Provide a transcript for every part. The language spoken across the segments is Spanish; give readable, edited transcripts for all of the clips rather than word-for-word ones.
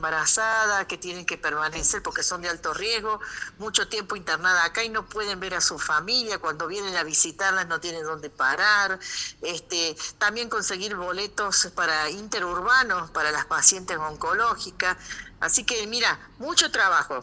embarazadas, que tienen que permanecer porque son de alto riesgo, mucho tiempo internadas acá y no pueden ver a su familia, cuando vienen a visitarlas no tienen dónde parar, también conseguir boletos para interurbanos para las pacientes oncológicas. Así que mira, mucho trabajo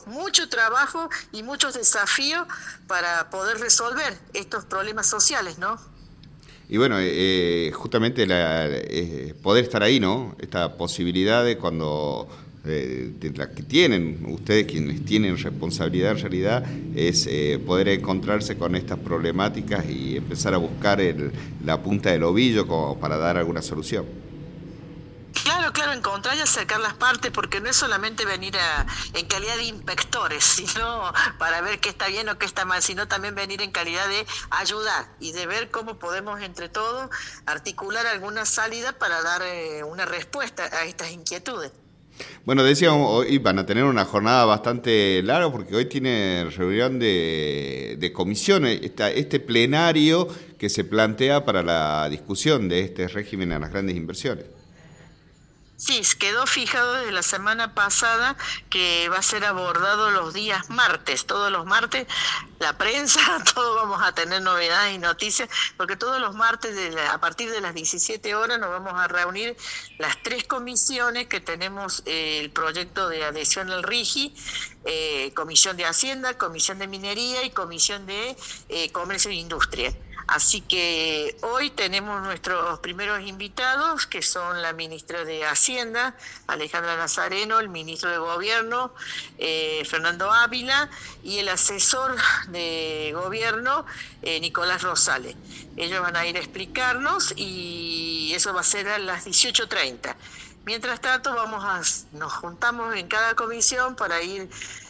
y muchos desafíos para poder resolver estos problemas sociales, ¿no? Y bueno, justamente poder estar ahí, ¿no? Esta posibilidad de cuando, de la que tienen ustedes, quienes tienen responsabilidad en realidad, es poder encontrarse con estas problemáticas y empezar a buscar la punta del ovillo como para dar alguna solución. Claro, encontrar y acercar las partes, porque no es solamente venir en calidad de inspectores, sino para ver qué está bien o qué está mal, sino también venir en calidad de ayudar y de ver cómo podemos entre todos articular alguna salida para dar una respuesta a estas inquietudes. Bueno, decíamos, hoy van a tener una jornada bastante larga porque hoy tiene reunión de comisiones, este plenario que se plantea para la discusión de este régimen a las grandes inversiones. Sí, quedó fijado desde la semana pasada que va a ser abordado los días martes, todos los martes, la prensa, todos vamos a tener novedades y noticias, porque todos los martes a partir de las 17 horas nos vamos a reunir las 3 comisiones que tenemos, el proyecto de adhesión al RIGI, Comisión de Hacienda, Comisión de Minería y Comisión de Comercio e Industria. Así que hoy tenemos nuestros primeros invitados, que son la ministra de Hacienda, Alejandra Nazareno, el ministro de Gobierno, Fernando Ávila, y el asesor de Gobierno, Nicolás Rosales. Ellos van a ir a explicarnos y eso va a ser a las 18:30. Mientras tanto, nos juntamos en cada comisión para ir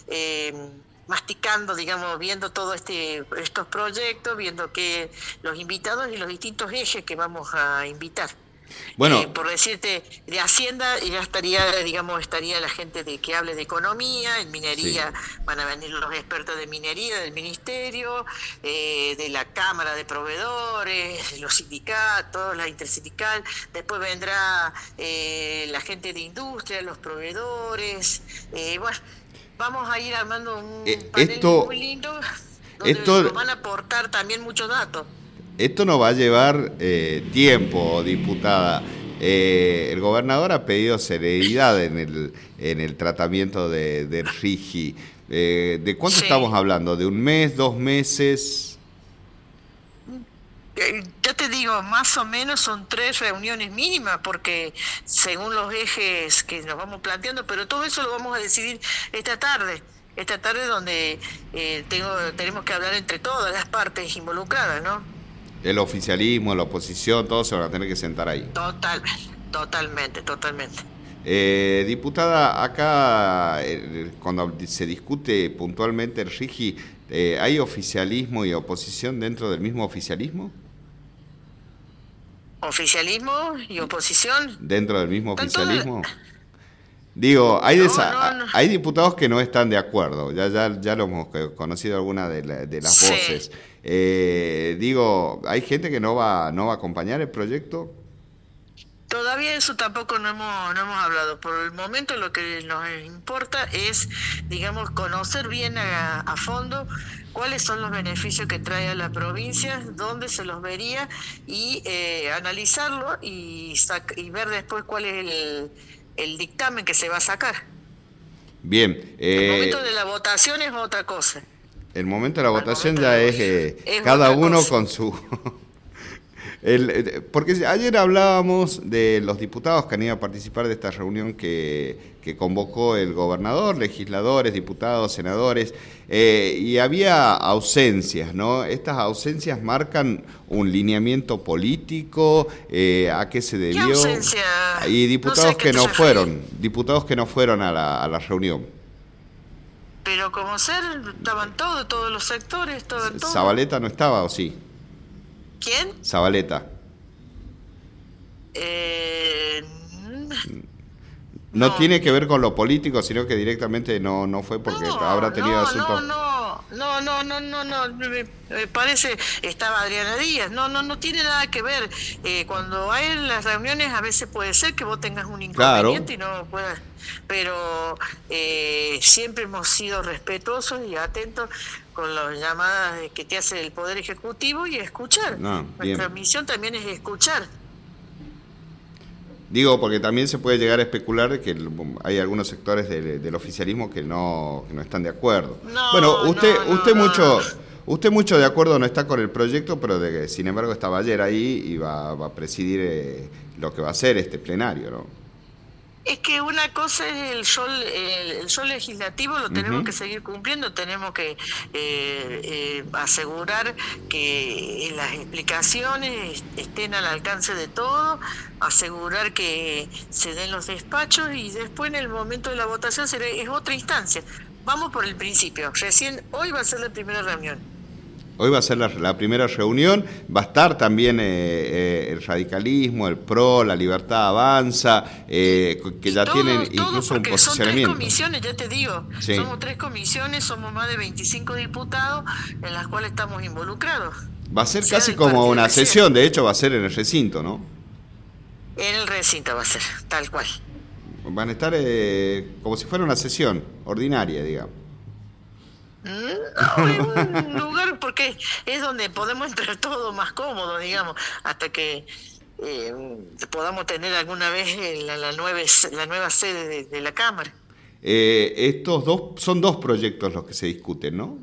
masticando, digamos, viendo todos estos proyectos, viendo que los invitados y los distintos ejes que vamos a invitar. Bueno, Por decirte, de Hacienda ya estaría la gente que hable de economía, en minería sí. Van a venir los expertos de minería del ministerio, de la Cámara de Proveedores, los sindicatos, la intersindical, después vendrá la gente de industria, los proveedores, bueno, vamos a ir armando un panel muy lindo donde nos van a aportar también muchos datos. Esto nos va a llevar tiempo, diputada. El gobernador ha pedido celeridad en el tratamiento del RIGI. ¿De cuánto estamos hablando? ¿De un mes, 2 meses? Ya te digo, más o menos son 3 reuniones mínimas, porque según los ejes que nos vamos planteando, pero todo eso lo vamos a decidir esta tarde donde tenemos que hablar entre todas las partes involucradas, ¿no? El oficialismo, la oposición, todos se van a tener que sentar ahí. Totalmente. Diputada, acá cuando se discute puntualmente el RIGI, ¿hay oficialismo y oposición dentro del mismo oficialismo? ¿Oficialismo y oposición? ¿Dentro del mismo oficialismo? Digo, hay diputados que no están de acuerdo, ya lo hemos conocido algunas de las voces. Digo, ¿hay gente que no va a acompañar el proyecto? Todavía eso tampoco no hemos hablado. Por el momento lo que nos importa es, digamos, conocer bien a fondo cuáles son los beneficios que trae a la provincia, dónde se los vería y analizarlo y ver después cuál es el dictamen que se va a sacar. Bien. El momento de la votación es otra cosa. El momento de la votación ya es cada uno cosa. Con su... porque ayer hablábamos de los diputados que han ido a participar de esta reunión que convocó el gobernador, legisladores, diputados, senadores, y había ausencias, ¿no? Estas ausencias marcan un lineamiento político, ¿a qué se debió? ¿Qué ausencia? Y diputados que no fueron a la reunión. Pero como estaban todos los sectores, todo. ¿Zabaleta no estaba o sí? ¿Quién? Zabaleta. No tiene que ver con lo político, sino que directamente no fue porque habrá tenido asuntos. Me parece, estaba Adriana Díaz, no tiene nada que ver. Cuando hay las reuniones a veces puede ser que vos tengas un inconveniente, claro, y no puedas, pero siempre hemos sido respetuosos y atentos con las llamadas que te hace el Poder Ejecutivo y escuchar. Nuestra misión también es escuchar. Digo, porque también se puede llegar a especular de que hay algunos sectores del oficialismo que no están de acuerdo. Usted mucho de acuerdo no está con el proyecto, pero sin embargo estaba ayer ahí y va a presidir lo que va a ser este plenario, ¿no? Es que una cosa es el show legislativo, lo tenemos que seguir cumpliendo, tenemos que asegurar que las explicaciones estén al alcance de todo, asegurar que se den los despachos y después en el momento de la votación es otra instancia. Vamos por el principio, hoy va a ser la primera reunión. Hoy va a ser la primera reunión, va a estar también el radicalismo, el PRO, la Libertad Avanza, que ya tienen incluso un posicionamiento. Son 3 comisiones, ya te digo, sí. Somos 3 comisiones, somos más de 25 diputados en las cuales estamos involucrados. Va a ser casi como una sesión, de hecho va a ser en el recinto, ¿no? En el recinto va a ser, tal cual. Van a estar como si fuera una sesión ordinaria, digamos. No, en un lugar porque es donde podemos entrar todo más cómodo, digamos, hasta que podamos tener alguna vez la nueva sede de la Cámara. Son 2 proyectos los que se discuten, ¿no?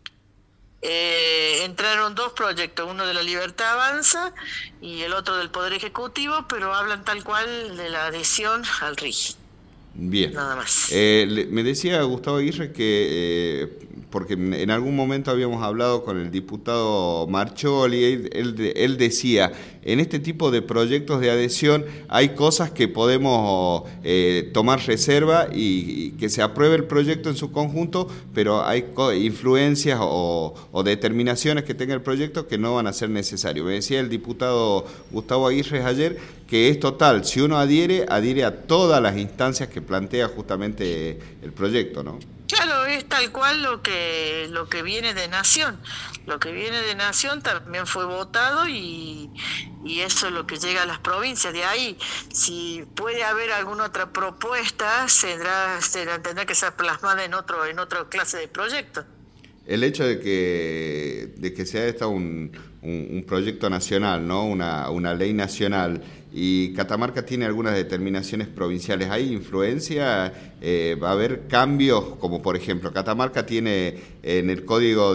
Entraron 2 proyectos, uno de la Libertad Avanza y el otro del Poder Ejecutivo, pero hablan tal cual de la adhesión al RIGI. Bien. Nada más. Me decía Gustavo Aguirre que, porque en algún momento habíamos hablado con el diputado Marcholi, él decía, en este tipo de proyectos de adhesión hay cosas que podemos tomar reserva y que se apruebe el proyecto en su conjunto, pero hay influencias o determinaciones que tenga el proyecto que no van a ser necesarias. Me decía el diputado Gustavo Aguirre ayer que es total, si uno adhiere a todas las instancias que plantea justamente el proyecto, ¿no? Claro, es tal cual lo que viene de Nación. Lo que viene de Nación también fue votado y eso es lo que llega a las provincias. De ahí, si puede haber alguna otra propuesta, tendrá que ser plasmada en otra clase de proyecto. El hecho de que sea esta un proyecto nacional, ¿no? Una ley nacional, y Catamarca tiene algunas determinaciones provinciales, ¿hay influencia? ¿Va a haber cambios? Como por ejemplo, Catamarca tiene en el código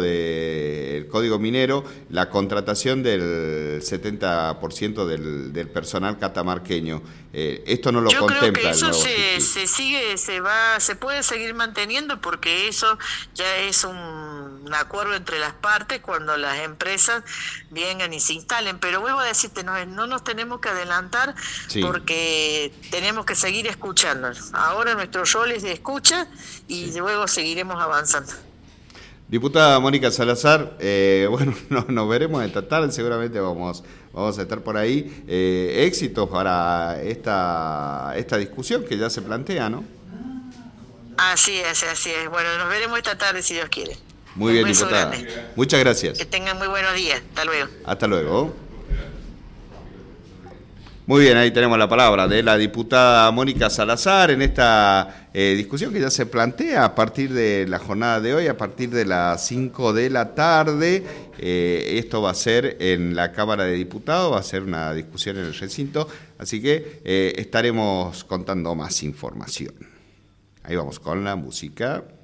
minero la contratación del 70% del personal catamarqueño. Esto no lo contempla. Yo creo que eso se puede seguir manteniendo porque eso ya es un acuerdo entre las partes cuando las empresas vengan y se instalen, pero vuelvo a decirte, no nos tenemos que adelantar, sí, porque tenemos que seguir escuchando. Ahora nuestro rol es de escucha y sí, luego seguiremos avanzando. Diputada Mónica Salazar, nos veremos esta tarde, seguramente vamos a estar por ahí. Éxitos para esta discusión que ya se plantea, ¿no? Así es. Bueno, nos veremos esta tarde si Dios quiere. Muy bien, diputada. Muchas gracias. Que tengan muy buenos días. Hasta luego. Hasta luego. Muy bien, ahí tenemos la palabra de la diputada Mónica Salazar en esta discusión que ya se plantea a partir de la jornada de hoy, a partir de las 5 de la tarde. Esto va a ser en la Cámara de Diputados, va a ser una discusión en el recinto, así que estaremos contando más información. Ahí vamos con la música.